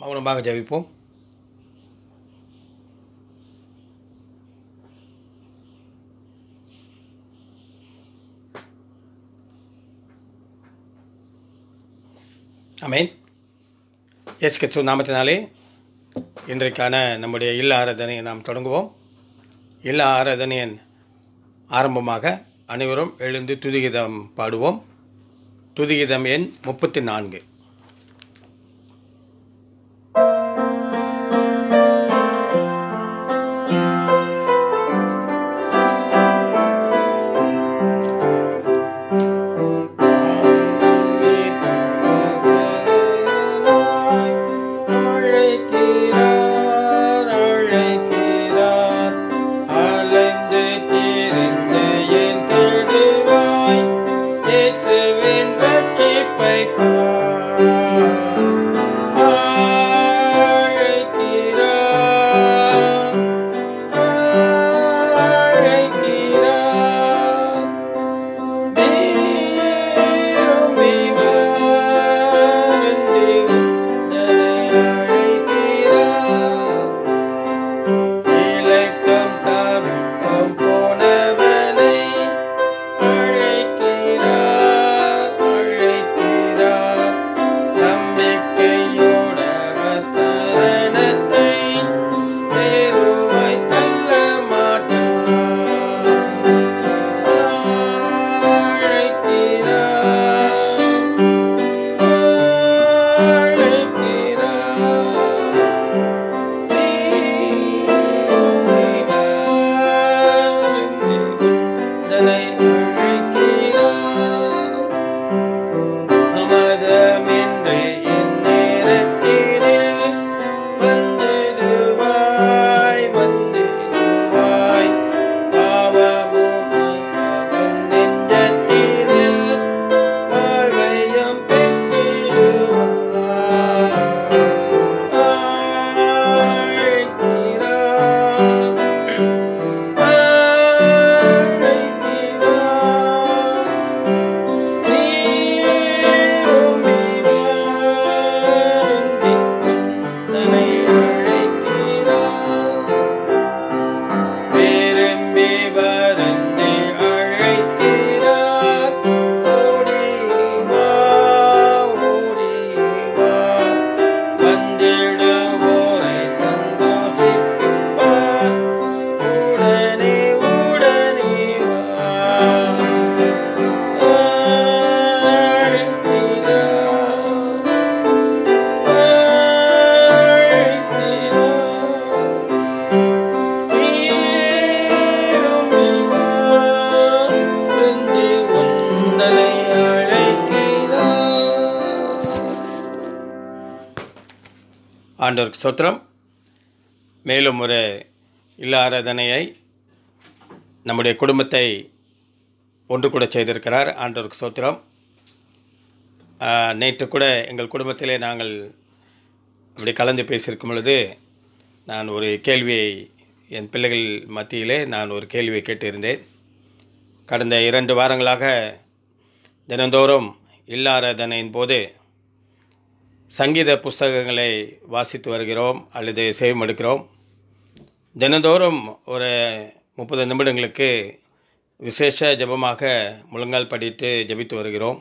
மௌனமாக ஜெபிப்போம். ஆமென். இயேசு கிறிஸ்துவின் நாமத்தினாலே இன்றைக்கான நம்முடைய இல்ல ஆராதனையை நாம் தொடங்குவோம். இல்ல ஆராதனையின் ஆரம்பமாக அனைவரும் எழுந்து துதிகீதம் பாடுவோம். துதிகீதம் எண் 34. ஆண்டவருக்கு ஸ்தோத்திரம். மேலும் ஒரு இல்ல ஆராதனையை நம்முடைய குடும்பத்தை ஒன்று கூட செய்திருக்கிறார். ஆண்டவருக்கு ஸ்தோத்திரம். நேற்று கூட எங்கள் குடும்பத்திலே நாங்கள் அப்படி கலந்து பேசியிருக்கும் பொழுது நான் ஒரு கேள்வியை என் பிள்ளைகள் மத்தியிலே நான் ஒரு கேள்வியை கேட்டிருந்தேன். கடந்த 2 வாரங்களாக தினந்தோறும் இல்ல ஆராதனையின் போது சங்கீத புஸ்தகங்களை வாசித்து வருகிறோம் அல்லது செவிமடுக்கிறோம். தினந்தோறும் ஒரு 30 நிமிடங்களுக்கு விசேஷ ஜெபமாக முழங்கால் படிட்டு ஜெபித்து வருகிறோம்.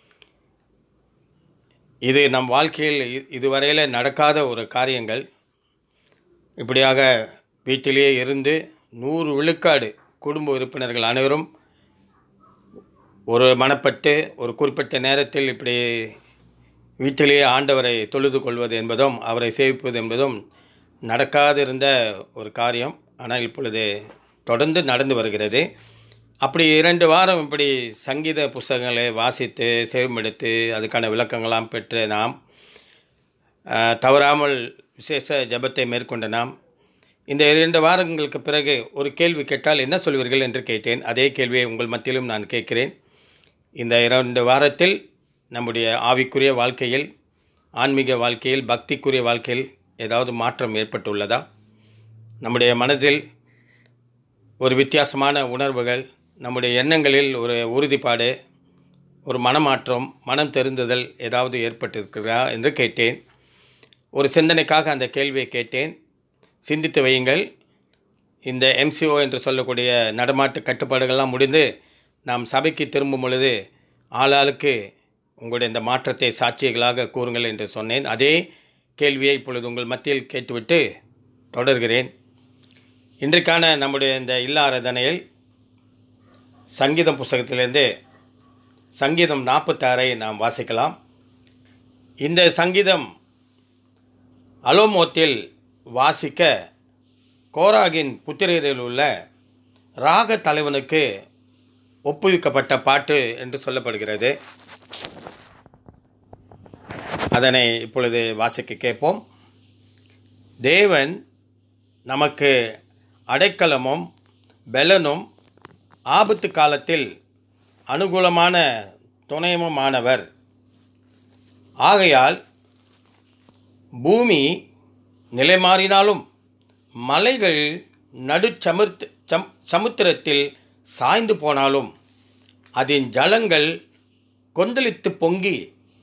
இது நம் வாழ்க்கையில் இதுவரையில் நடக்காத ஒரு காரியங்கள். இப்படியாக வீட்டிலேயே இருந்து 100 விழுக்காடு குடும்ப உறுப்பினர்கள் அனைவரும் ஒரு மனப்பட்டு ஒரு குறிப்பிட்ட நேரத்தில் இப்படி வீட்டிலேயே ஆண்டவரை தொழுது கொள்வது என்பதும் அவரை சேவிப்பது என்பதும் நடக்காதிருந்த ஒரு காரியம். ஆனால் இப்பொழுது தொடர்ந்து நடந்து வருகிறது. அப்படி 2 வாரம் இப்படி சங்கீத புஸ்தகங்களை வாசித்து செவிமெடுத்து அதுக்கான விளக்கங்களாம் பெற்று நாம் தவறாமல் விசேஷ ஜெபத்தை மேற்கொண்ட நாம் இந்த 2 வாரங்களுக்கு பிறகு ஒரு கேள்வி கேட்டால் என்ன சொல்வீர்கள் என்று கேட்டேன். அதே கேள்வியை உங்கள் மத்தியிலும் நான் கேட்கிறேன். இந்த 2 வாரத்தில் நம்முடைய ஆவிக்குரிய வாழ்க்கையில், ஆன்மீக வாழ்க்கையில், பக்திக்குரிய வாழ்க்கையில் ஏதாவது மாற்றம் ஏற்பட்டுள்ளதா? நம்முடைய மனதில் ஒரு வித்தியாசமான உணர்வுகள், நம்முடைய எண்ணங்களில் ஒரு உறுதிப்பாடு, ஒரு மனமாற்றம், மனம் தெரிந்துதல் ஏதாவது ஏற்பட்டிருக்கிறதா என்று கேட்டேன். ஒரு சிந்தனைக்காக அந்த கேள்வியை கேட்டேன். சிந்தித்து வையுங்கள். இந்த MCO என்று சொல்லக்கூடிய நடமாட்டு கட்டுப்பாடுகள்லாம் முடிந்து நாம் சபைக்கு திரும்பும் பொழுது ஆளாளுக்கு உங்களுடைய இந்த மாற்றத்தை சாட்சிகளாக கூறுங்கள் என்று சொன்னேன். அதே கேள்வியை இப்பொழுது உங்கள் மத்தியில் கேட்டுவிட்டு தொடர்கிறேன். இன்றைக்கான நம்முடைய இந்த இல்ல ஆராதனையில் சங்கீதம் புஸ்தகத்திலிருந்து சங்கீதம் 46 நாம் வாசிக்கலாம். இந்த சங்கீதம் அலோமோத்தில் வாசிக்க கோராகின் புத்திரரில் உள்ள ராக தலைவனுக்கு ஒப்புவிக்கப்பட்ட பாட்டு என்று சொல்லப்படுகிறது. அதனை இப்பொழுது வாசிக்க கேட்போம். தேவன் நமக்கு அடைக்கலமும் பெலனும் ஆபத்து காலத்தில் அனுகூலமான துணையுமானவர். ஆகையால் பூமி நிலைமாறினாலும் மலைகள் சமுத்திரத்தில் சாய்ந்து போனாலும் அதன் ஜலங்கள் கொந்தளித்து பொங்கி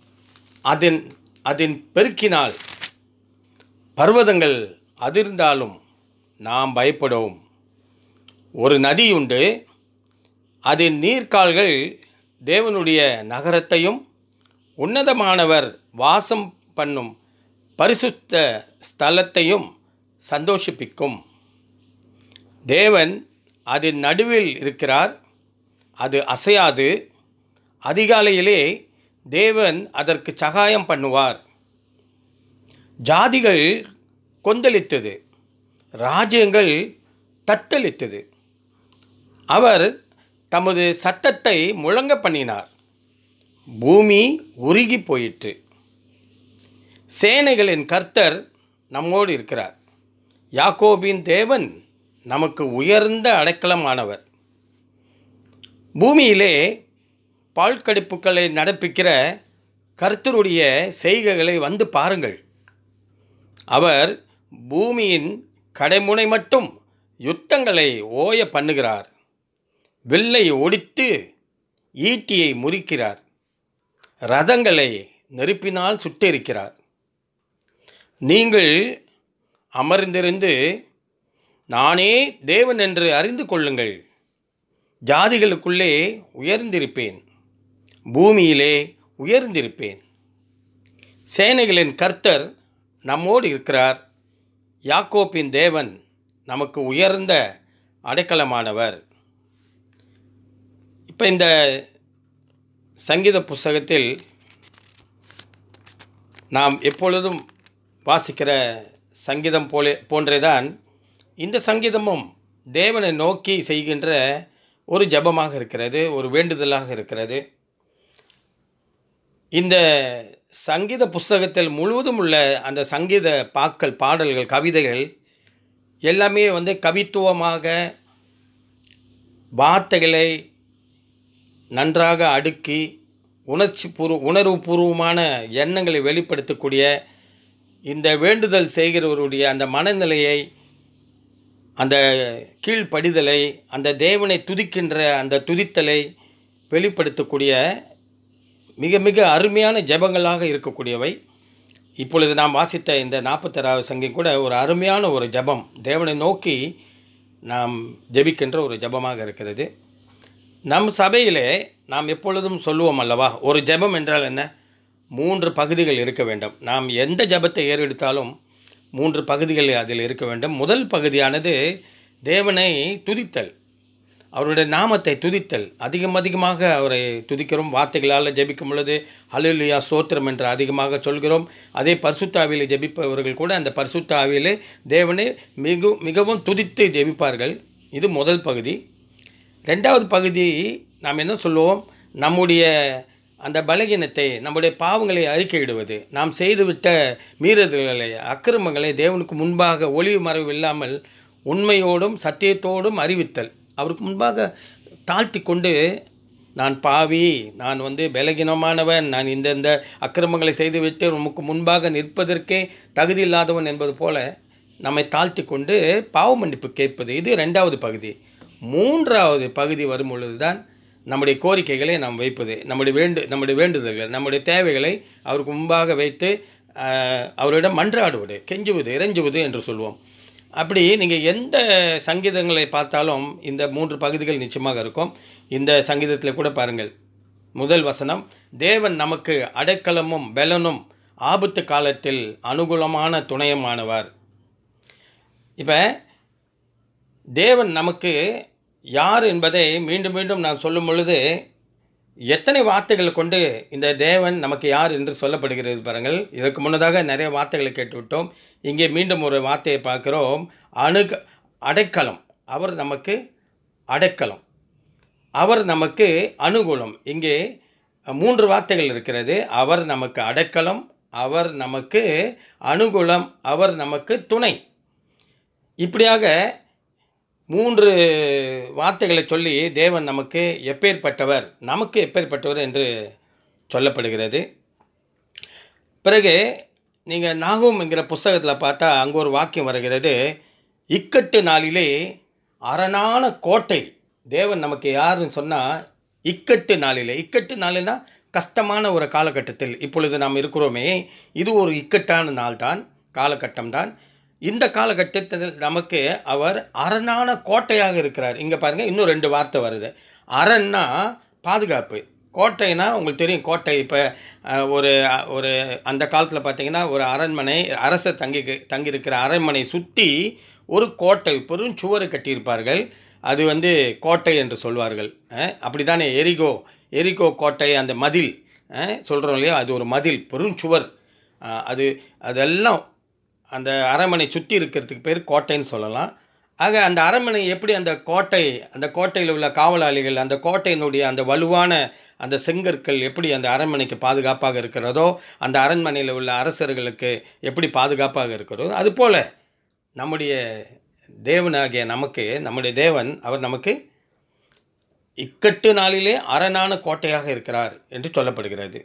அதன் பெருக்கினால் பர்வதங்கள் அதிர்ந்தாலும் நாம் பயப்படுவோம். ஒரு நதியுண்டு, அதன் நீர்க்கால்கள் தேவனுடைய நகரத்தையும் உன்னதமானவர் வாசம் பண்ணும் பரிசுத்த ஸ்தலத்தையும் சந்தோஷிப்பிக்கும். தேவன் அதன் நடுவில் இருக்கிறார், அது அசையாது. அதிகாலையிலே தேவன் அதற்கு சகாயம் பண்ணுவார். ஜாதிகள் கொந்தளித்தது, ராஜ்யங்கள் தத்தளித்தது. அவர் தமது சத்தத்தை முழங்க பண்ணினார், பூமி உருகி போயிற்று. சேனைகளின் கர்த்தர் நம்மோடு இருக்கிறார். யாக்கோபின் தேவன் நமக்கு உயர்ந்த அடைக்கலமானவர். பூமியிலே பால்கடிப்புகளை நடப்பிக்கிற கர்த்தருடைய செய்கைகளை வந்து பாருங்கள். அவர் பூமியின் கடைமுனை மட்டும் யுத்தங்களை ஓய பண்ணுகிறார். வில்லை ஒடித்து ஈட்டியை முறிக்கிறார். ரதங்களை நெருப்பினால் சுட்டெரிக்கிறார். நீங்கள் அமர்ந்திருந்து நானே தேவன் என்று அறிந்து கொள்ளுங்கள். ஜாதிகளுக்குள்ளே உயர்ந்திருப்பேன், பூமியிலே உயர்ந்திருப்பேன். சேனைகளின் கர்த்தர் நம்மோடு இருக்கிறார். யாக்கோப்பின் தேவன் நமக்கு உயர்ந்த அடைக்கலமானவர். இப்போ இந்த சங்கீத புஸ்தகத்தில் நாம் எப்பொழுதும் வாசிக்கிற சங்கீதம் போன்றேதான் இந்த சங்கீதமும் தேவனை நோக்கி செய்கின்ற ஒரு ஜெபமாக இருக்கிறது, ஒரு வேண்டுதலாக இருக்கிறது. இந்த சங்கீத புஸ்தகத்தில் முழுவதும் உள்ள அந்த சங்கீத பாடல்கள், கவிதைகள் எல்லாமே கவித்துவமாக வார்த்தைகளை நன்றாக அடுக்கி உணர்வுபூர்வமான எண்ணங்களை வெளிப்படுத்தக்கூடிய இந்த வேண்டுதல் செய்கிறவருடைய அந்த மனநிலையை, அந்த கீழ்ப்படிதலை, அந்த தேவனை துதிக்கின்ற அந்த துதித்தலை வெளிப்படுத்தக்கூடிய மிக மிக அருமையான ஜெபங்களாக இருக்கக்கூடியவை. இப்பொழுது நாம் வாசித்த இந்த 46வது சங்கீதம் கூட ஒரு அருமையான ஒரு ஜெபம், தேவனை நோக்கி நாம் ஜெபிக்கின்ற ஒரு ஜெபமாக இருக்கிறது. நம் சபையிலே நாம் எப்பொழுதும் சொல்லுவோம் அல்லவா, ஒரு ஜெபம் என்றால் என்ன, 3 பகுதிகள் இருக்க வேண்டும். நாம் எந்த ஜெபத்தை ஏறெடுத்தாலும் 3 பகுதிகள் அதில் இருக்க வேண்டும். முதல் பகுதியானது தேவனை துதித்தல், அவருடைய நாமத்தை துதித்தல். அதிகமாக அவரை துதிக்கிறோம். வார்த்தைகளால் ஜெபிக்கும் பொழுது ஹல்லேலூயா ஸ்தோத்திரம் என்று அதிகமாக சொல்கிறோம். அதே பரிசுத்த ஆவியிலே ஜெபிப்பவர்கள் கூட அந்த பரிசுத்த ஆவியிலே தேவனை மிகவும் துதித்து ஜெபிப்பார்கள். இது முதல் பகுதி. 2வது பகுதி நாம் என்ன சொல்லுவோம், நம்முடைய அந்த பலகீனத்தை, நம்முடைய பாவங்களை அறிக்கையிடுவது, நாம் செய்துவிட்ட மீறுதல்களை, அக்கிரமங்களை தேவனுக்கு முன்பாக ஒளிவு மறைவு இல்லாமல் உண்மையோடும் சத்தியத்தோடும் அறிவித்தல். அவருக்கு முன்பாக தாழ்த்தி கொண்டு, நான் பாவி, நான் பலகீனமானவன், நான் இந்த அக்கிரமங்களை செய்துவிட்டு உமக்கு முன்பாக நிற்பதற்கே தகுதி இல்லாதவன் என்பது போல நம்மை தாழ்த்தி கொண்டு பாவ மன்னிப்பு கேட்பது. இது 2வது பகுதி. 3வது பகுதி வரும் பொழுது தான் நம்முடைய கோரிக்கைகளை நாம் வைப்பது, நம்முடைய வேண்டுதல்கள், நம்முடைய தேவைகளை அவருக்கு முன்பாக வைத்து அவரிடம் மன்றாடுவது, கெஞ்சுவது, இறைஞ்சுவது என்று சொல்லுவோம். அப்படி நீங்கள் எந்த சங்கீதங்களை பார்த்தாலும் இந்த 3 பகுதிகள் நிச்சயமாக இருக்கும். இந்த சங்கீதத்தில் கூட பாருங்கள், முதல் வசனம், தேவன் நமக்கு அடைக்கலமும் பெலனும் ஆபத்து காலத்தில் அனுகூலமான துணையுமானவர். இப்போ தேவன் நமக்கு யார் என்பதை மீண்டும் மீண்டும் நான் சொல்லும் பொழுது எத்தனை வார்த்தைகளை கொண்டு இந்த தேவன் நமக்கு யார் என்று சொல்லப்படுகிறது பாருங்கள். இதற்கு முன்னதாக நிறைய வார்த்தைகளை கேட்டுவிட்டோம். இங்கே மீண்டும் ஒரு வார்த்தையை பார்க்கிறோம், அடைக்கலம். அவர் நமக்கு அடைக்கலம், அவர் நமக்கு அனுகூலம். இங்கே 3 வார்த்தைகள் இருக்கிறது. அவர் நமக்கு அடைக்கலம், அவர் நமக்கு அனுகூலம், அவர் நமக்கு துணை. இப்படியாக 3 வார்த்தைகளை சொல்லி தேவன் நமக்கு எப்பேற்பட்டவர் என்று சொல்லப்படுகிறது. பிறகு நீங்கள் நாகூம் என்கிற புஸ்தகத்தில் பார்த்தா அங்கே ஒரு வாக்கியம் வருகிறது, இக்கட்டு நாளிலே அரணான கோட்டை. தேவன் நமக்கு யாருன்னு சொன்னால் இக்கட்டு நாளினா கஷ்டமான ஒரு காலகட்டத்தில் இப்பொழுது நாம் இருக்கிறோமே, இது ஒரு இக்கட்டான நாள் தான், காலகட்டம் தான். இந்த காலகட்டத்தில் நமக்கு அவர் அரணான கோட்டையாக இருக்கிறார். இங்கே பாருங்கள், இன்னும் 2 வார்த்தை வருது. அரண்னா பாதுகாப்பு, கோட்டைனா உங்களுக்கு தெரியும். கோட்டை இப்போ ஒரு அந்த காலத்தில் பார்த்திங்கன்னா ஒரு அரண்மனை, அரசர் தங்கியிருக்கிற அரண்மனை சுற்றி ஒரு கோட்டை, பெரும் சுவர் கட்டியிருப்பார்கள். அது கோட்டை என்று சொல்வார்கள். அப்படி தானே எரிகோ கோட்டை, அந்த மதில் சொல்கிறோம் இல்லையா, அது ஒரு மதில், பெரும் சுவர். அதெல்லாம் அந்த அரண்மனை சுற்றி இருக்கிறதுக்கு பேர் கோட்டைன்னு சொல்லலாம். ஆக அந்த அரண்மனை எப்படி அந்த கோட்டையில் உள்ள காவலாளிகள், அந்த கோட்டையினுடைய அந்த வலுவான அந்த செங்கற்கள் எப்படி அந்த அரண்மனைக்கு பாதுகாப்பாக இருக்கிறதோ, அந்த அரண்மனையில் உள்ள அரசர்களுக்கு எப்படி பாதுகாப்பாக இருக்கிறதோ, அதுபோல் நம்முடைய தேவனாகிய நம்முடைய தேவன் அவர் நமக்கு இக்கட்டு நாளிலே அரணான கோட்டையாக இருக்கிறார் என்று சொல்லப்படுகிறது.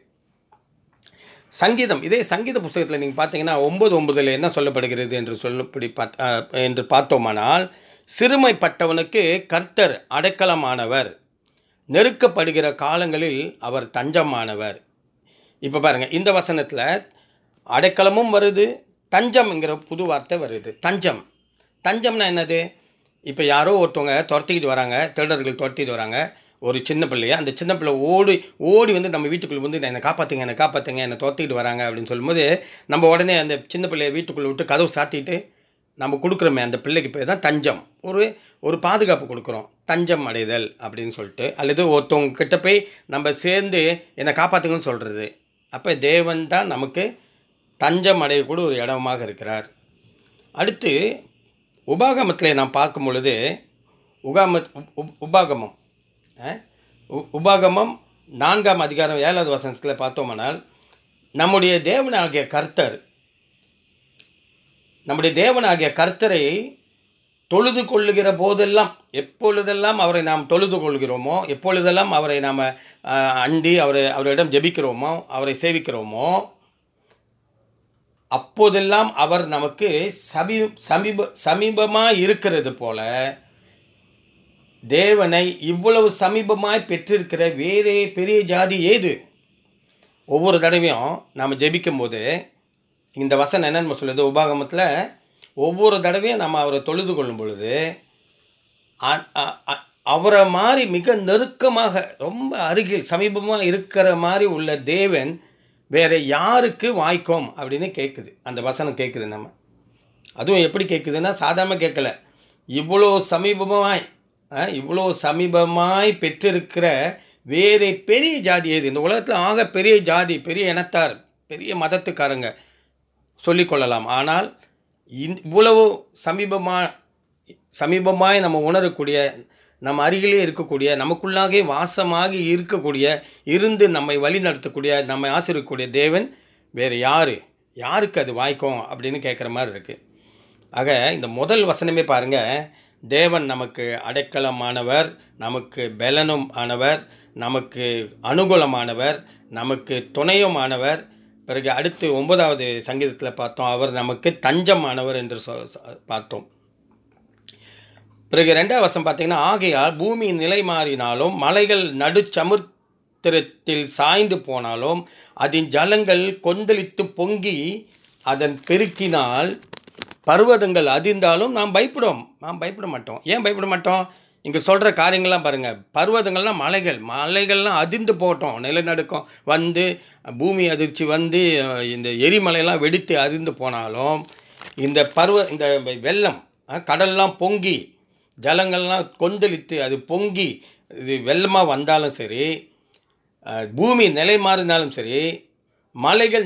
இதே சங்கீத புஸ்தகத்தில் நீங்கள் பார்த்தீங்கன்னா 9:9 என்ன சொல்லப்படுகிறது என்று பார்த்தோமானால், சிறுமைப்பட்டவனுக்கு கர்த்தர் அடைக்கலமானவர், நெருக்கப்படுகிற காலங்களில் அவர் தஞ்சமானவர். இப்போ பாருங்கள், இந்த வசனத்தில் அடைக்கலமும் வருது, தஞ்சம்ங்கிற புது வார்த்தை வருது. தஞ்சம்னா என்னது? இப்போ யாரோ ஒருத்தவங்க திருடர்கள் துரத்திட்டு வராங்க ஒரு சின்ன பிள்ளையா. அந்த சின்ன பிள்ளை ஓடி நம்ம வீட்டுக்குள்ளே என்னை காப்பாற்றுங்க, என்னை துரத்திட்டு வராங்க அப்படின்னு சொல்லும்போது, நம்ம உடனே அந்த சின்ன பிள்ளையை வீட்டுக்குள்ளே விட்டு கதவு சாத்திட்டு நம்ம கொடுக்குறோமே, அந்த பிள்ளைக்கு பேர் தான் தஞ்சம். ஒரு பாதுகாப்பு கொடுக்குறோம், தஞ்சம் அடைதல் அப்படின்னு சொல்லிட்டு. அல்லது ஒருத்தவங்க கிட்ட போய் நம்ம சேர்ந்து என்னை காப்பாற்றுங்கன்னு சொல்கிறது. அப்போ தேவன் தான் நமக்கு தஞ்சம் அடையக்கூடிய ஒரு இடமாக இருக்கிறார். அடுத்து உபாகமத்தில் நாம் பார்க்கும் பொழுது, உபாகமம் 4ஆம் அதிகாரம் 7வது வசனத்தில் பார்த்தோமானால், நம்முடைய தேவனாகிய கர்த்தரை தொழுது கொள்ளுகிற போதெல்லாம், எப்பொழுதெல்லாம் அவரை நாம் தொழுது கொள்கிறோமோ, எப்பொழுதெல்லாம் அவரை நாம் அண்டி அவரிடம் ஜெபிக்கிறோமோ, அவரை சேவிக்கிறோமோ, அப்போதெல்லாம் அவர் நமக்கு சமீபமாக இருக்கிறது போல, தேவனை இவ்வளவு சமீபமாய் பெற்றிருக்கிற வேறே பெரிய ஜாதி ஏது? ஒவ்வொரு தடவையும் நாம் ஜெபிக்கும் போது இந்த வசனம் என்னென்னு சொல்லுது, உபாகமத்தில் ஒவ்வொரு தடவையும் நம்ம அவரை தொழுது கொள்ளும் பொழுது அவரை மாதிரி மிக நெருக்கமாக, ரொம்ப அருகில் சமீபமாக இருக்கிற மாதிரி உள்ள தேவன் வேறு யாருக்கு வாய்க்கும் அப்படின்னு கேட்குது. அந்த வசனம் கேட்குது. அதுவும் எப்படி கேட்குதுன்னா, சாதாரண கேட்கல, இவ்வளோ சமீபமாய் பெற்றிருக்கிற வேறு பெரிய ஜாதி ஏது? இந்த உலகத்தில் ஆக பெரிய ஜாதி, பெரிய இனத்தார், பெரிய மதத்துக்காரங்க சொல்லிக்கொள்ளலாம். ஆனால் இவ்வளவு சமீபமாய் நம்ம உணரக்கூடிய, நம்ம அருகிலே இருக்கக்கூடிய, நமக்குள்ளாக வாசமாகி இருந்து நம்மை வழி நடத்தக்கூடிய, நம்மை ஆசீர்வதிக்கக்கூடிய தேவன் வேறு யாருக்கு அது வாய்க்கும் அப்படின்னு கேட்குற மாதிரி இருக்குது. ஆக இந்த முதல் வசனமே பாருங்கள், தேவன் நமக்கு அடைக்கலமானவர், நமக்கு பெலனும் ஆனவர், நமக்கு அனுகூலமானவர், நமக்கு துணையுமானவர். பிறகு அடுத்து 9வது சங்கீதத்தில் பார்த்தோம், அவர் நமக்கு தஞ்சமானவர் என்று பார்த்தோம். பிறகு 2வது வசனம் பார்த்தீங்கன்னா, ஆகையால் பூமி நிலை மாறினாலும் மலைகள் சமுத்திரத்தில் சாய்ந்து போனாலும் அதன் ஜலங்கள் கொந்தளித்து பொங்கி அதன் பெருக்கினால் பர்வதங்கள் அதிர்ந்தாலும் நாம் பயப்பட மாட்டோம். ஏன் பயப்பட மாட்டோம்? இங்கே சொல்கிற காரியங்கள்லாம் பாருங்கள். பர்வதங்கள்லாம் மலைகள்லாம் அதிர்ந்து போகட்டும், நிலநடுக்கம் வந்து பூமி அதிர்ச்சி வந்து இந்த எரிமலையெல்லாம் வெடித்து அதிர்ந்து போனாலும், இந்த வெள்ளம் கடல்லாம் பொங்கி ஜலங்கள்லாம் கொந்தளித்து அது பொங்கி இது வெள்ளமாக வந்தாலும் சரி, பூமி நிலை மாறினாலும் சரி, மலைகள்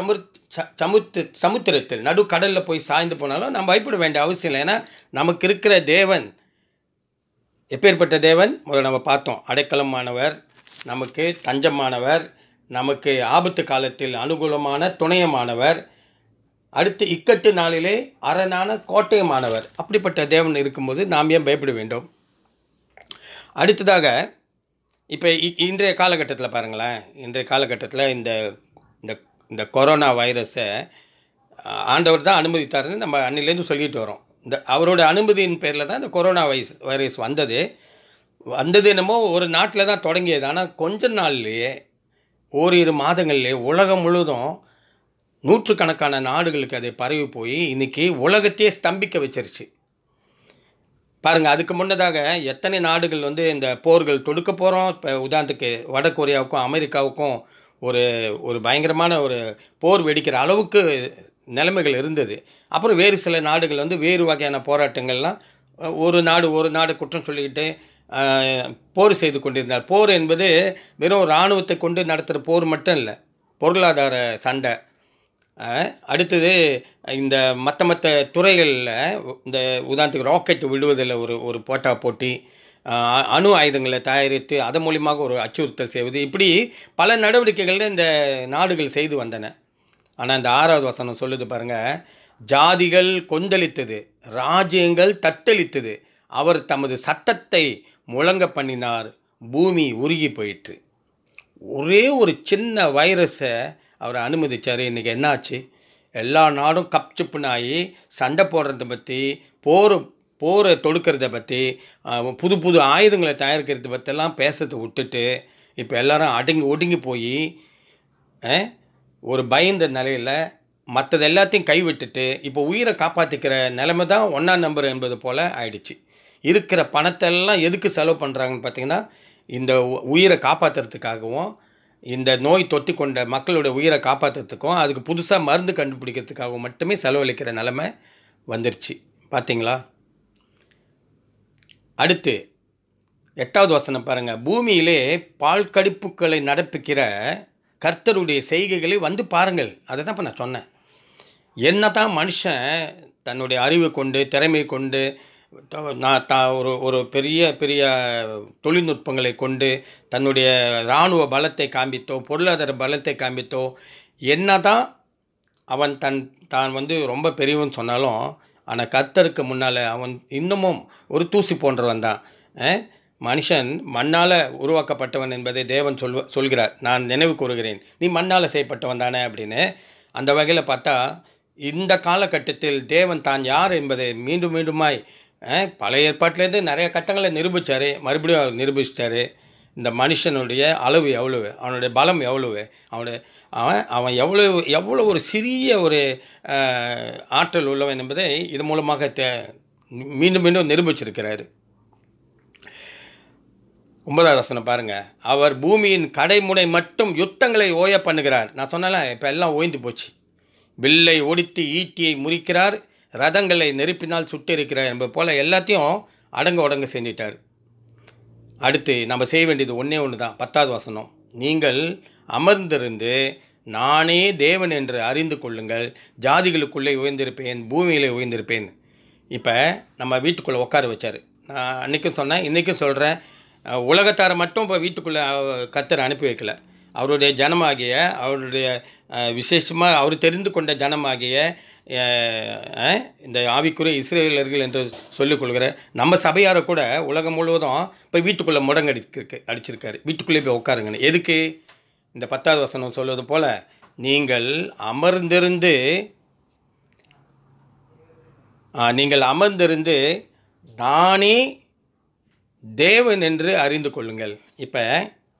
சமுத்திரத்தில் நடு கடலில் போய் சாய்ந்து போனாலும் நம்ம பயப்பட வேண்டிய அவசியம் இல்லை. ஏன்னா நமக்கு இருக்கிற தேவன் எப்பேற்பட்ட தேவன்? முதல்ல நம்ம பார்த்தோம். அடைக்கலமானவர், நமக்கு தஞ்சமானவர், நமக்கு ஆபத்து காலத்தில் அனுகூலமான துணையமானவர், அடுத்து இக்கட்டு நாளிலே அரணான கோட்டையமானவர். அப்படிப்பட்ட தேவன் இருக்கும்போது நாம் ஏன் பயப்பட வேண்டும்? அடுத்ததாக இப்போ இன்றைய காலகட்டத்தில் பாருங்களேன். இன்றைய காலகட்டத்தில் இந்த இந்த கொரோனா வைரஸை ஆண்டவர் தான் அனுமதித்தாருன்னு நம்ம அன்னிலேருந்து சொல்லிட்டு வரோம். அவரோட அனுமதியின் பேரில் தான் இந்த கொரோனா வைரஸ் வந்தது என்னமோ ஒரு நாட்டில் தான் தொடங்கியது. ஆனால் கொஞ்ச நாள்லேயே ஓரிரு மாதங்கள்லேயே உலகம் முழுவதும் நூற்றுக்கணக்கான நாடுகளுக்கு அதை பரவி போய் இன்றைக்கி உலகத்தையே ஸ்தம்பிக்க வச்சிருச்சு. பாருங்கள், அதுக்கு முன்னதாக எத்தனை நாடுகள் இந்த போர்கள் தொடுக்க போகிறோம். இப்போ உதாரணத்துக்கு வடகொரியாவுக்கும் அமெரிக்காவுக்கும் ஒரு பயங்கரமான ஒரு போர் வெடிக்கிற அளவுக்கு நிலைமைகள் இருந்தது. அப்புறம் வேறு சில நாடுகள் வேறு வகையான போராட்டங்கள்லாம் ஒரு நாடு குற்றம் சொல்லிக்கிட்டு போர் செய்து கொண்டிருந்தார். போர் என்பது வெறும் இராணுவத்தை கொண்டு நடத்துகிற போர் மட்டும் இல்லை, பொருளாதார சண்டை. அடுத்தது இந்த மற்ற துறைகளில் இந்த உதாரணத்துக்கு ராக்கெட் விடுவதில் ஒரு போட்டி, அணு ஆயுதங்களை தயாரித்து அதன் மூலியமாக ஒரு அச்சுறுத்தல் செய்வது, இப்படி பல நடவடிக்கைகளில் இந்த நாடுகள் செய்து வந்தன. ஆனால் இந்த 6வது வசனம் சொல்லுது பாருங்கள், ஜாதிகள் கொந்தளித்தது, ராஜ்யங்கள் தத்தளித்தது, அவர் தமது சத்தத்தை முழங்க பண்ணினார், பூமி உருகி போயிற்று. ஒரே ஒரு சின்ன வைரஸை அவர் அனுமதித்தார். இன்றைக்கி என்னாச்சு? எல்லா நாடும் கப்சிப்புனாகி சண்டை போடுறத பற்றி, போரை தொடுக்கிறத பற்றி, புது ஆயுதங்களை தயாரிக்கிறத பற்றியெல்லாம் பேசுறதை விட்டுட்டு இப்போ எல்லோரும் ஒடுங்கி போய் ஒரு பயந்த நிலையில் மற்றது எல்லாத்தையும் கைவிட்டுட்டு இப்போ உயிரை காப்பாற்றிக்கிற நிலைமை தான் 1ஆம் நம்பர் என்பது போல் ஆயிடுச்சு. இருக்கிற பணத்தெல்லாம் எதுக்கு செலவு பண்ணுறாங்கன்னு பார்த்திங்கன்னா, இந்த உயிரை காப்பாற்றுறதுக்காகவும், இந்த நோய் தொற்றி கொண்ட மக்களோட உயிரை காப்பாற்றுறதுக்கும், அதுக்கு புதுசாக மருந்து கண்டுபிடிக்கிறதுக்காகவும் மட்டுமே செலவழிக்கிற நிலைமை வந்துருச்சு. பார்த்திங்களா? அடுத்து 8வது வசனம் பாருங்கள். பூமியிலே பால் கடிப்புகளை நடப்பிக்கிற கர்த்தருடைய செய்கைகளை வந்து பாருங்கள். அதை தான் இப்போ நான் சொன்னேன். என்ன தான் மனுஷன் தன்னுடைய அறிவை கொண்டு திறமை கொண்டு ஒரு பெரிய பெரிய தொழில்நுட்பங்களை கொண்டு தன்னுடைய இராணுவ பலத்தை காண்பித்தோ பொருளாதார பலத்தை காண்பித்தோ என்ன தான் அவன் தான் ரொம்ப பெரியவன் சொன்னாலும், ஆனால் கர்த்தருக்கு முன்னால் அவன் இன்னமும் ஒரு தூசி போன்றவன் தான். மனுஷன் மண்ணால் உருவாக்கப்பட்டவன் என்பதை தேவன் சொல்கிறார். நான் நினைவு கூறுகிறேன், நீ மண்ணால் செய்யப்பட்டவன் தானே அப்படின்னு. அந்த வகையில் பார்த்தா இந்த காலகட்டத்தில் தேவன் தான் யார் என்பதை மீண்டுமாய் பழைய ஏற்பாட்டிலேருந்து நிறைய கட்டங்களை நிரூபித்தார், மறுபடியும் அவர் நிரூபித்தார். இந்த மனுஷனுடைய அளவு எவ்வளவு, அவனுடைய பலம் எவ்வளவு, அவன் எவ்வளோ ஒரு சிறிய ஒரு ஆற்றல் உள்ளவன் என்பதை இது மூலமாக மீண்டும் நிரூபிச்சிருக்கிறார். 9வது வசனம் பாருங்கள். அவர் பூமியின் கடைமுனை மட்டும் யுத்தங்களை ஓய பண்ணுகிறார். நான் சொன்னால இப்போ எல்லாம் ஓய்ந்து போச்சு. வில்லை ஒடித்து ஈட்டியை முறிக்கிறார், ரதங்களை நெருப்பினால் சுட்டிருக்கிறார் என்பது போல் எல்லாத்தையும் அடங்க செஞ்சிட்டார். அடுத்து நம்ம செய்ய வேண்டியது ஒன்று தான். 10வது வசனம், நீங்கள் அமர்ந்திருந்து நானே தேவன் என்று அறிந்து கொள்ளுங்கள், ஜாதிகளுக்குள்ளே உயர்ந்திருப்பேன், பூமியிலே உயர்ந்திருப்பேன். இப்போ நம்ம வீட்டுக்குள்ளே உட்கார வச்சார். நான் அன்றைக்கும் சொன்னேன், இன்றைக்கும் சொல்கிறேன். உலகத்தாரை மட்டும் இப்போ வீட்டுக்குள்ளே கர்த்தர் அனுப்பி வைக்கல. அவருடைய ஜனமாகிய, அவருடைய விசேஷமாக அவர் தெரிந்து கொண்ட ஜனமாகிய இந்த ஆவிக்குரிய இஸ்ரேலர்கள் என்று சொல்லிக்கொள்கிற நம்ம சபையாரை கூட உலகம் முழுவதும் இப்போ வீட்டுக்குள்ளே அடிச்சிருக்காரு. வீட்டுக்குள்ளே போய் உட்காருங்கன்னு. எதுக்கு? இந்த 10வது வசனம் சொல்வது போல், நீங்கள் அமர்ந்திருந்து நானே தேவன் என்று அறிந்து கொள்ளுங்கள். இப்போ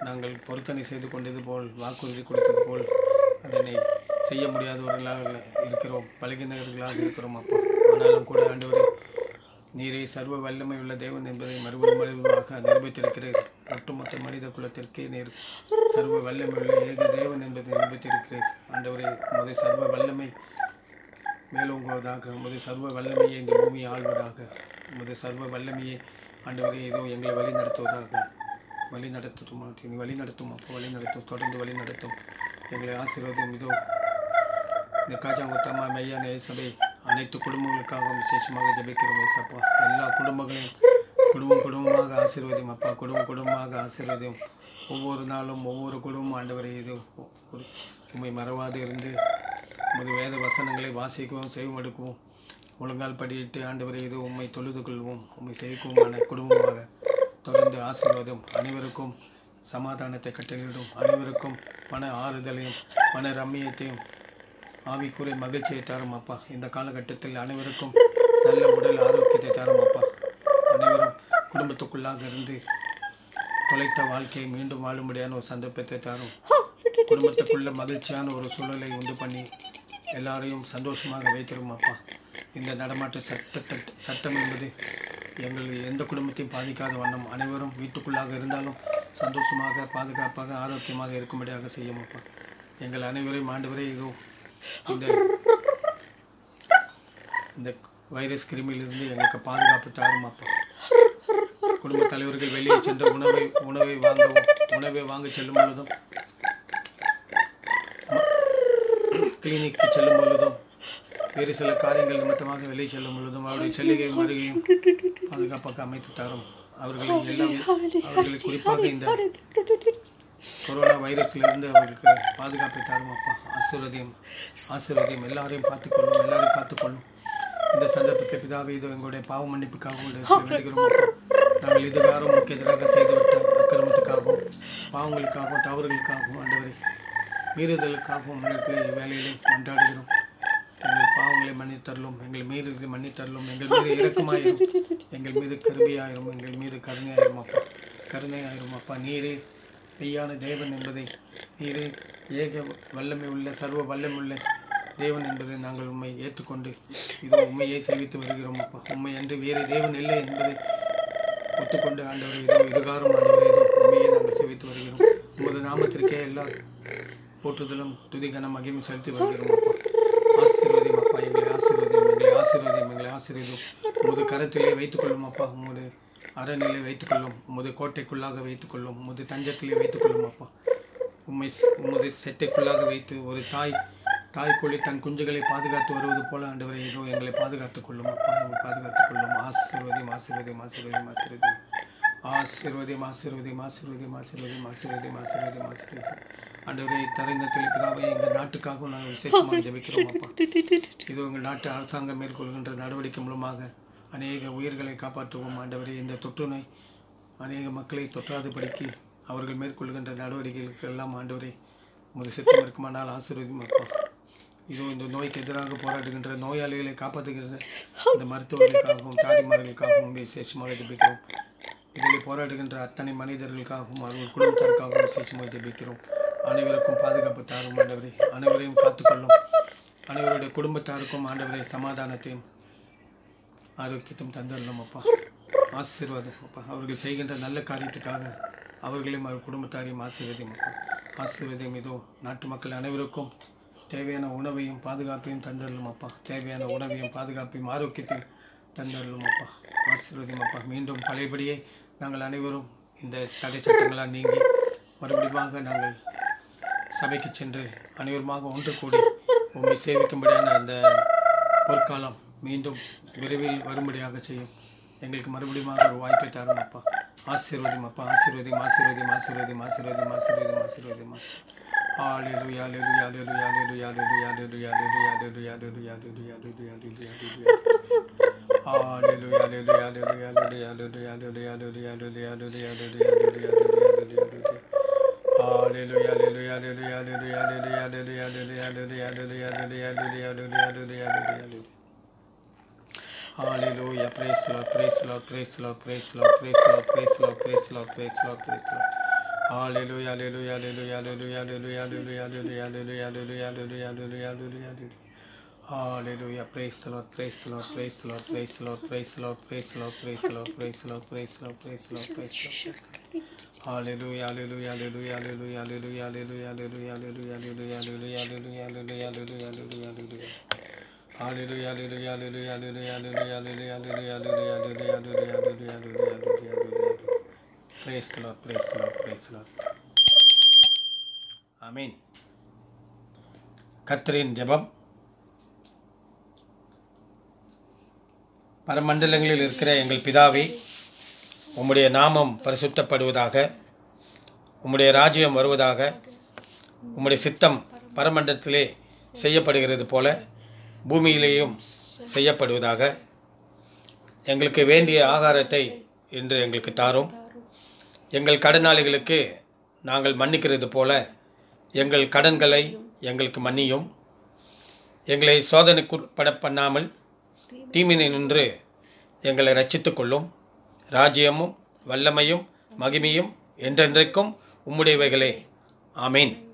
நாங்கள் பொருத்தனை செய்து கொண்டது போல், வாக்குறுதி கொடுத்தது போல் அதனை செய்ய முடியாதவர்களாக இருக்கிறோம், பலகினர்களாக இருக்கிறோம் அப்பா. ஆனாலும் கூட ஆண்டவரே, நீரே சர்வ வல்லமை உள்ள தேவன் என்பதை மறுபடியும் நிரூபித்திருக்கிறீர். ஒட்டுமொத்த மனித குலத்திற்கே நீர் சர்வ வல்லமை உள்ள ஏக தேவன் என்பதை நிரூபித்திருக்கிறீர். ஆண்டவரே, உமது சர்வ வல்லமை மேலோங்குவதாக, உமது சர்வ வல்லமையை இந்த பூமியை ஆள்வதாக, உமது சர்வ வல்லமையை ஆண்டவரே ஏதோ எங்களை வழி நடத்துவதாக. வழி நடத்தும் நீ வழி நடத்தும் அப்போ, வழி நடத்தும், தொடர்ந்து வழி நடத்தும், எங்களை ஆசீர்வாதம். இதோ இந்த காஜாங்குத்தம்மா மெய்யான சபை அனைத்து குடும்பங்களுக்காகவும் விசேஷமாக ஜெபிக்கிறோம் ஏசப்பா. எல்லா குடும்பங்களையும் குடும்பமாக ஆசீர்வதியும் அப்பா, குடும்பமாக ஆசீர்வதியும். ஒவ்வொரு நாளும் ஒவ்வொரு குடும்பம் ஆண்டவரை இது உண்மை மறவாது இருந்து உமது வேத வசனங்களை வாசிக்கவும் செய்வெடுக்கவும் ஒழுங்கால் படியிட்டு ஆண்டவரை இது உண்மை தொழுது கொள்வோம், உண்மை செய்யவுமான குடும்பமாக தொடர்ந்து ஆசீர்வாதம். அனைவருக்கும் சமாதானத்தை கட்டளையிடும், அனைவருக்கும் மன ஆறுதலையும் மன ரம்மியத்தையும் ஆவிக்குரிய மகிழ்ச்சியை தரும் அப்பா. இந்த காலகட்டத்தில் அனைவருக்கும் நல்ல உடல் ஆரோக்கியத்தை தரும் அப்பா. அனைவரும் குடும்பத்துக்குள்ளாக இருந்து தொலைத்த வாழ்க்கையை மீண்டும் வாழும்படியான ஒரு சந்தர்ப்பத்தை தரும். குடும்பத்துக்குள்ள மகிழ்ச்சியான ஒரு சூழலை உண்டு பண்ணி எல்லாரையும் சந்தோஷமாக வைத்திரும் அப்பா. இந்த நடமாட்ட சட்டம் என்பது எங்கள் எந்த குடும்பத்தையும் பாதிக்காத வண்ணம் அனைவரும் வீட்டுக்குள்ளாக இருந்தாலும் சந்தோஷமாக, பாதுகாப்பாக, ஆரோக்கியமாக இருக்கும்படியாக செய்யும் அப்பா. எங்கள் அனைவரையும் ஆண்டவரே இதோ இந்த வைரஸ் கிருமியிலிருந்து எங்களுக்கு பாதுகாப்பு தாரும் அப்பா. குடும்ப தலைவர்கள் வெளியே சென்று உணவை வாங்க செல்லும் பொழுதும், கிளினிக்கு செல்லும் பொழுதும், வேறு சில காரியங்கள் நிமித்தமாக வெளியே செல்லும் பொழுதும் அவருடைய செல்லுகையும் வருகையும் பாதுகாப்பாக அமைத்து தரும். அவர்களை குறிப்பாக இந்த கொரோனா வைரஸிலிருந்து அவர்களுக்கு பாதுகாப்பை தரும் அப்பா. ஆசீர்வதியும் எல்லாரையும் பார்த்துக்கொள்ளும், எல்லாரையும் காத்துக்கொள்ளும். இந்த சந்தர்ப்பத்தை பிதாவே இதோ எங்களுடைய பாவ மன்னிப்புக்காகவும் வேண்டுகிறோம் அப்பா. நாங்கள் இதுகாரம் உங்களுக்கு எதிராக செய்துவிட்ட அக்கிரமத்துக்காகவும் பாவங்களுக்காகவும் தவறுகளுக்காகவும் ஆண்டவரை மீறுதலுக்காகவும் இடத்துல வேலையிலே மன்றாடுகிறோம். எங்கள் பாவங்களை மன்னித்தரலும், எங்கள் மீறுதலை மன்னித்தரலும், எங்கள் மீது இரக்கமாயிரும், எங்கள் மீது கருமையாயிரும், எங்கள் மீது கருணையாயிரும் அப்பா. நீரே மெய்யான தேவன் என்பதை, நீரே ஏக வல்லமை உள்ள சர்வ வல்லமை உள்ள தேவன் என்பதை நாங்கள் உண்மை ஏற்றுக்கொண்டு இதோ உண்மையை சேவித்து வருகிறோம் அப்பா. உண்மை அன்று வேறு தேவன் இல்லை என்பதை ஒத்துக்கொண்டு ஆண்டவரை இதோ இதுகாரம் ஆண்டவரை இதோ உண்மையை நாங்கள் சேவித்து வருகிறோம். உமது நாமத்திற்கே எல்லா போற்றுதலும் துதிகன மகிமை செலுத்தி வருகிறோம் அப்பா. ஆசீர்வதியும் அப்பா, எங்களை ஆசீர்வதியும். உமது கரத்திலே வைத்துக்கொள்ளும் அப்பா, உமது அறநிலை வைத்துக்கொள்ளும், உமது கோட்டைக்குள்ளாக வைத்துக்கொள்ளும், உமது தஞ்சத்திலே வைத்துக்கொள்ளும் அப்பா. உமது செட்டைக்குள்ளாக வைத்து ஒரு தாய் கோழி தன் குஞ்சுகளை பாதுகாத்து வருவது போல ஆண்டவரை இதோ எங்களை பாதுகாத்துக் கொள்ளும் அப்பா. பாதுகாத்துக் கொள்ளும். ஆசீர்வதியும். ஆண்டவரை தரைந்தத்தில் பிதாவை எங்கள் நாட்டுக்காகவும் நாங்கள் விசேஷமாக ஜெபிக்கிறோம் அப்பா. இதோ எங்கள் நாட்டு அரசாங்கம் மேற்கொள்கின்ற நடவடிக்கை மூலமாக அநேக உயிர்களை காப்பாற்றுவோம் ஆண்டவரை. இந்த தொற்று நோய் அநேக மக்களை தொற்றாதபடிக்கு அவர்கள் மேற்கொள்கின்ற நடவடிக்கைகளுக்கு எல்லாம் ஆண்டவரை உமது சித்தம் இருக்குமானால் ஆசீர்வதியும் அப்பா. இதோ இந்த நோய்க்கு எதிராக போராடுகின்ற நோயாளிகளை காப்பாற்றுகின்ற இந்த மருத்துவர்களுக்காகவும் தாதிமார்களுக்காகவும் விசேஷமாக ஜெபிக்கிறோம். இதில் போராடுகின்ற அத்தனை மனிதர்களுக்காகவும் அவர்கள் குடும்பத்தாருக்காகவும் விசேஷமாக ஜெபிக்கிறோம். அனைவருக்கும் பாதுகாப்பு தாரும் ஆண்டவரை. அனைவரையும் காத்துக்கொள்ளும். அனைவருடைய குடும்பத்தாருக்கும் ஆண்டவரை சமாதானத்தையும் ஆரோக்கியத்தையும் தந்துள்ளோம் அப்பா. ஆசீர்வாதம் அப்பா. அவர்கள் செய்கின்ற நல்ல காரியத்துக்காக அவர்களையும் அவர் குடும்பத்தாரையும் ஆசீர்வதியும் அப்பா. ஆசீர்வதியும். இதோ நாட்டு மக்கள் அனைவருக்கும் தேவையான உணவையும் பாதுகாப்பையும் தந்தரலும் அப்பா. தேவையான உணவையும் பாதுகாப்பையும் ஆரோக்கியத்தையும் தந்தரலும் அப்பா. ஆசீர்வதியும் அப்பா. மீண்டும் பழையபடியே நாங்கள் அனைவரும் இந்த தடை சட்டங்களால் நீங்கி மறுபடியும் நாங்கள் சபைக்கு சென்று அனைவருமாக ஒன்று கூடி உண்மை சேவிக்கும்படியான அந்த பொற்காலம் மீண்டும் விரைவில் வரும்படியாக செய்யும். எங்களுக்கு மறுபடியும் ஒரு வாய்ப்பை தரும் அப்பா. ஆசீர்வதியும் அப்பா. ஆசீர்வதியும். Hallelujah, hallelujah, hallelujah, hallelujah, hallelujah, hallelujah, hallelujah, hallelujah, hallelujah, hallelujah, hallelujah, hallelujah. Praise Lord, praise Lord, praise Lord, praise Lord, praise Lord, praise Lord, praise Lord, praise Lord, praise Lord. Hallelujah, hallelujah, hallelujah, hallelujah, hallelujah, hallelujah, hallelujah, hallelujah, hallelujah, hallelujah, hallelujah, hallelujah. Hallelujah. Praise the Lord, praise the Lord, praise the Lord, praise the Lord, praise the Lord, praise the Lord, praise the Lord, praise the Lord, praise the Lord, praise the Lord, praise the Lord. Hallelujah, hallelujah, hallelujah, hallelujah, hallelujah, hallelujah, hallelujah, hallelujah, hallelujah, hallelujah, hallelujah, hallelujah, hallelujah, hallelujah. Hallelujah, hallelujah, hallelujah, hallelujah, hallelujah, hallelujah, hallelujah, hallelujah, hallelujah, hallelujah, hallelujah, hallelujah, hallelujah. Praise the Lord, praise the Lord, praise the Lord. ஆமென். கர்த்தரின் ஜெபம். பரமண்டலங்களில் இருக்கிற எங்கள் பிதாவே, உம்முடைய நாமம் பரிசுத்தப்படுவதாக, உம்முடைய ராஜ்யம் வருவதாக, உம்முடைய சித்தம் பரமண்டலத்திலே செய்யப்படுகிறது போல பூமியிலேயும் செய்யப்படுவதாக. எங்களுக்கு வேண்டிய ஆகாரத்தை இன்று எங்களுக்கு தாரும். எங்கள் கடனாளிகளுக்கு நாங்கள் மன்னிக்கிறது போல எங்கள் கடன்களை எங்களுக்கு மன்னியும். எங்களை சோதனைக்குட்பட பண்ணாமல் தீமையை நின்று எங்களை ரட்சித்துக் கொள்ளும். ராஜ்யமும் வல்லமையும் மகிமையும் என்றென்றைக்கும் உம்முடையவைகளே. ஆமீன்.